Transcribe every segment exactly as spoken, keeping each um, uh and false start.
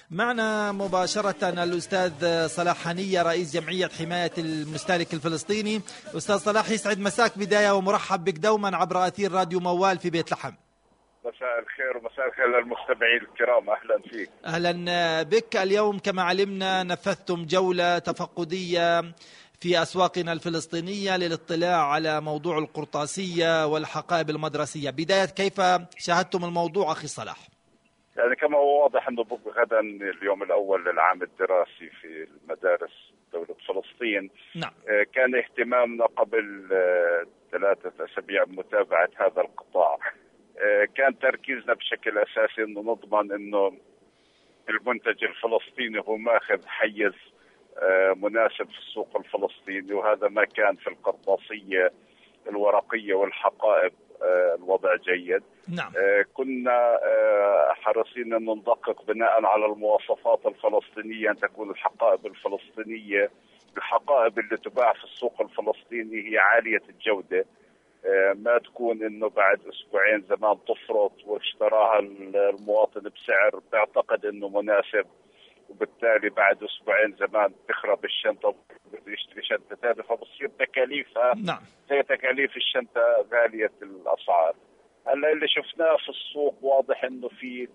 معنا مباشرة الأستاذ صلاح حنية رئيس جمعية حماية المستهلك الفلسطيني. أستاذ صلاح، يسعد مساك بداية ومرحب بك دوما عبر أثير راديو موال في بيت لحم. مساء الخير ومساء الخير للمستمعين الكرام، أهلا فيك. أهلا بك. اليوم كما علمنا نفذتم جولة تفقدية في أسواقنا الفلسطينية للاطلاع على موضوع القرطاسية والحقائب المدرسية. بداية، كيف شاهدتم الموضوع أخي صلاح؟ يعني كما هو واضح أنه غدا اليوم الأول للعام الدراسي في المدارس دولة فلسطين. نعم. كان اهتمامنا قبل ثلاثة أسابيع بمتابعة هذا القطاع. كان تركيزنا بشكل أساسي أنه نضمن أنه المنتج الفلسطيني هو ماخذ حيز مناسب في السوق الفلسطيني، وهذا ما كان في القرطاسية الورقية والحقائب. الوضع جيد. نعم. كنا حريصين أن ندقق بناء على المواصفات الفلسطينية أن تكون الحقائب الفلسطينية الحقائب اللي تباع في السوق الفلسطيني هي عالية الجودة، ما تكون انه بعد اسبوعين زمان تفرط واشتراها المواطن بسعر تعتقد انه مناسب، وبالتالي بعد اسبوعين زمان تخرب الشنطه بده يشتري شنطه ثانيه، فبصير تكاليفها نعم. زي تكاليف الشنطه غاليه الاسعار. هلا اللي شفناه في السوق واضح انه في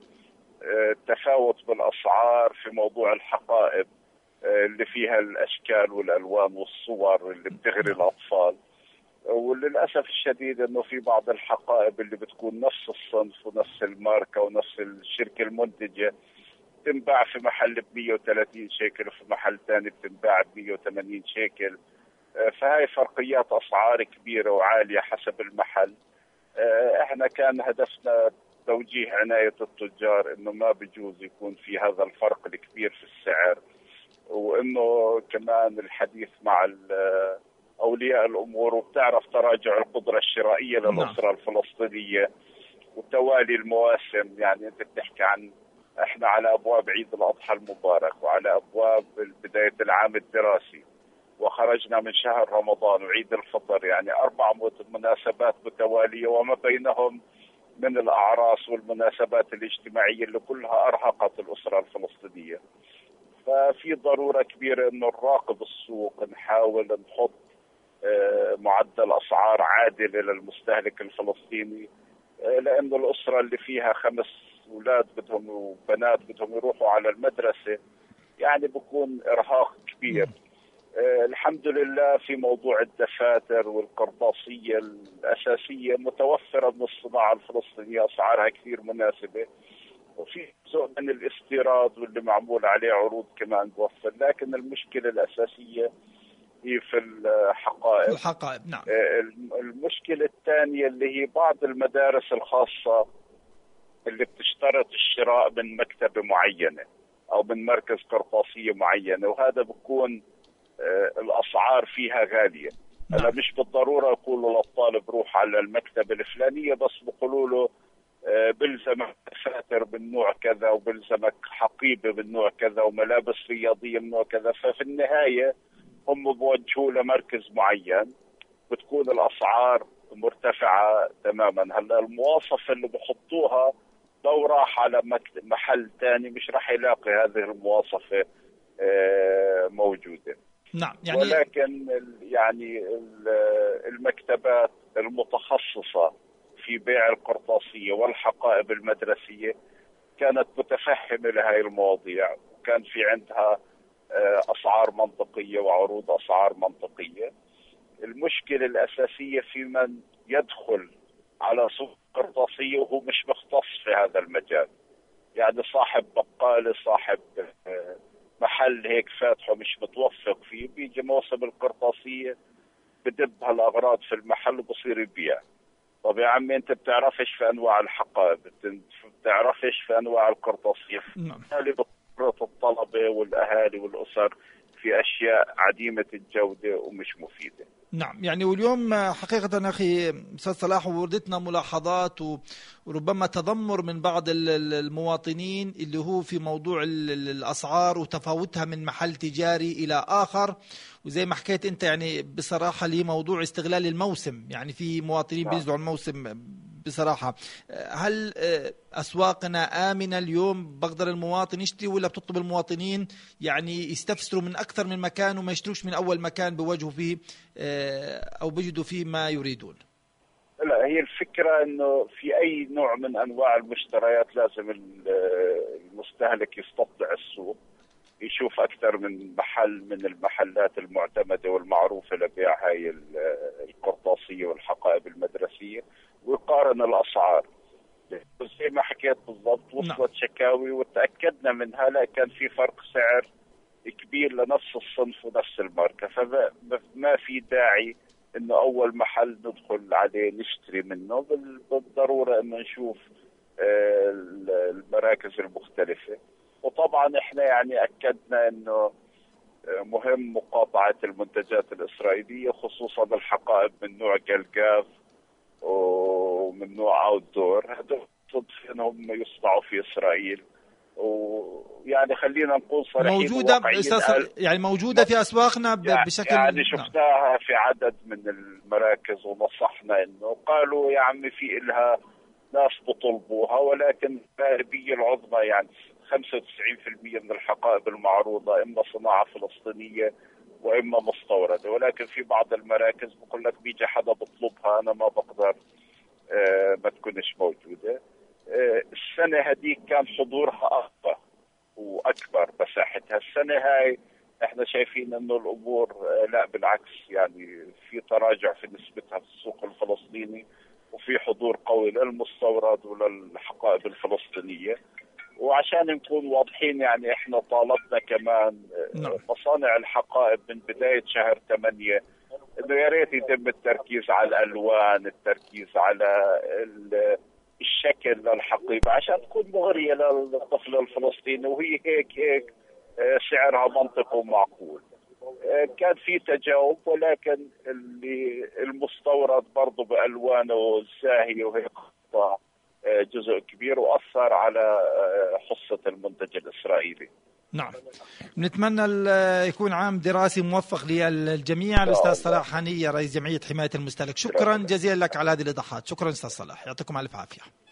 تفاوت بالاسعار في موضوع الحقائب اللي فيها الاشكال والالوان والصور اللي بتغري الاطفال، وللأسف الشديد أنه في بعض الحقائب اللي بتكون نفس الصنف ونفس الماركة ونفس الشركة المنتجة تنباع في محل ب مئة وثلاثين شيكل وفي محل ثاني بتنباع ب مئة وثمانين شيكل، فهاي فرقيات أسعار كبيرة وعالية حسب المحل. احنا كان هدفنا توجيه عناية التجار أنه ما بيجوز يكون في هذا الفرق الكبير في السعر، وأنه كمان الحديث مع أولياء الأمور، وبتعرف تراجع القدرة الشرائية للأسرة الفلسطينية وتوالي المواسم. يعني أنت بتحكي عن إحنا على أبواب عيد الأضحى المبارك وعلى أبواب بداية العام الدراسي، وخرجنا من شهر رمضان وعيد الفطر، يعني أربع مناسبات متوالية وما بينهم من الأعراس والمناسبات الاجتماعية اللي كلها أرهقت الأسرة الفلسطينية. ففي ضرورة كبيرة إنه نراقب السوق، نحاول نحط معدل أسعار عادلة للمستهلك الفلسطيني، لأنه الأسرة اللي فيها خمس أولاد بدهم وبنات بدهم يروحوا على المدرسة يعني بكون إرهاق كبير. الحمد لله في موضوع الدفاتر والقرطاسية الأساسية متوفرة من الصناعة الفلسطينية، أسعارها كثير مناسبة، وفي جزء من الاستيراد واللي معمول عليه عروض كمان توفر، لكن المشكلة الأساسية هي في الحقائب. الحقائب نعم. المشكلة الثانية اللي هي بعض المدارس الخاصة اللي بتشترط الشراء من مكتبة معينة أو من مركز قرطاسية معينة، وهذا بكون الأسعار فيها غالية. نعم. أنا مش بالضرورة يقولوا للطالب روح على المكتبة الفلانية، بس بقولوا له بلزمك دفاتر من نوع كذا وبلزمك حقيبة من نوع كذا وملابس رياضية من نوع كذا، ففي النهاية هم بوجهوا لمركز معين بتكون الأسعار مرتفعة تماما. هلا المواصفة اللي بحطوها لو راح على محل ثاني مش راح يلاقي هذه المواصفة موجودة. نعم. يعني ولكن يعني المكتبات المتخصصة في بيع القرطاسية والحقائب المدرسية كانت متفهمة لهذه المواضيع، وكان في عندها أسعار منطقية وعروض أسعار منطقية. المشكلة الأساسية في من يدخل على سوق قرطاسية وهو مش مختص في هذا المجال، يعني صاحب بقالة صاحب محل هيك فاتحه مش متوفق فيه، بيجي موسم القرطاسية بدب هالأغراض في المحل وبصير يبيع. طب يا عمي انت بتعرفش في انواع الحقائب، بتعرفش في انواع القرطاسية، بالتالي بتفرط الطلبة والاهالي والاسر في اشياء عديمة الجودة ومش مفيدة. نعم. يعني واليوم حقيقة أخي أستاذ صلاح وردتنا ملاحظات وربما تذمر من بعض المواطنين اللي هو في موضوع الأسعار وتفاوتها من محل تجاري إلى آخر، وزي ما حكيت أنت يعني بصراحة لي موضوع استغلال الموسم، يعني في مواطنين بينزلوا على الموسم بصراحة. هل أسواقنا آمنة اليوم؟ بقدر المواطن يشتري ولا بتطلب المواطنين يعني يستفسروا من أكثر من مكان وما يشتروش من أول مكان بوجهوا فيه أو بيجدوا فيه ما يريدون؟ لا، هي الفكرة انه في اي نوع من انواع المشتريات لازم المستهلك يستطلع السوق، يشوف اكثر من محل من المحلات المعتمدة والمعروفة لبيع هاي القرطاسية والحقائب المدرسية، ويقارن الاسعار. زي ما حكيت بالضبط، وصلت شكاوي وتأكدنا منها، لا كان في فرق سعر كبير لنفس الصنف ونفس الماركة، فما في داعي انه اول محل ندخل عليه نشتري منه. بالضرورة انه نشوف المراكز المختلفة. وطبعا احنا يعني اكدنا انه مهم مقاطعة المنتجات الاسرائيلية، خصوصا الحقائب من نوع جلجاف ومن نوع اوت دور، هذول صدف انهم يصنعوا في اسرائيل. ويعني خلينا نقول صريحين موجودة يعني موجودة في أسواقنا بشكل يعني شفناها في عدد من المراكز ونصحنا إنه قالوا يا عمي في إلها ناس بطلبوها، ولكن الغالبية العظمى يعني خمسة وتسعين بالمئة من الحقائب المعروضة إما صناعة فلسطينية وإما مستوردة، ولكن في بعض المراكز بقول لك بيجي حدا بطلبها أنا ما بقدر آه ما تكونش موجودة. السنة هذيك كان حضورها أكبر وأكبر مساحتها. السنة هاي احنا شايفين انه الامور لا بالعكس، يعني في تراجع في نسبتها في السوق الفلسطيني، وفي حضور قوي للمستورد وللحقائب الفلسطينية. وعشان نكون واضحين يعني احنا طالبنا كمان مصانع الحقائب من بداية شهر ثمانية انه يا ريت يتم التركيز على الالوان، التركيز على الشكل للحقيبة عشان تكون مغرية للطفل الفلسطيني، وهي هيك هيك سعرها منطقي ومعقول. كان في تجاوب، ولكن اللي المستورد برضه بألوانه الزاهية وهيك جزء كبير وأثر على حصة المنتج الإسرائيلي. نعم، نتمنى يكون عام دراسي موفق للجميع. الأستاذ صلاح هنية رئيس جمعية حماية المستهلك، شكرا جزيلا لك على هذه الإيضاحات. شكرا أستاذ صلاح، يعطيكم ألف عافية.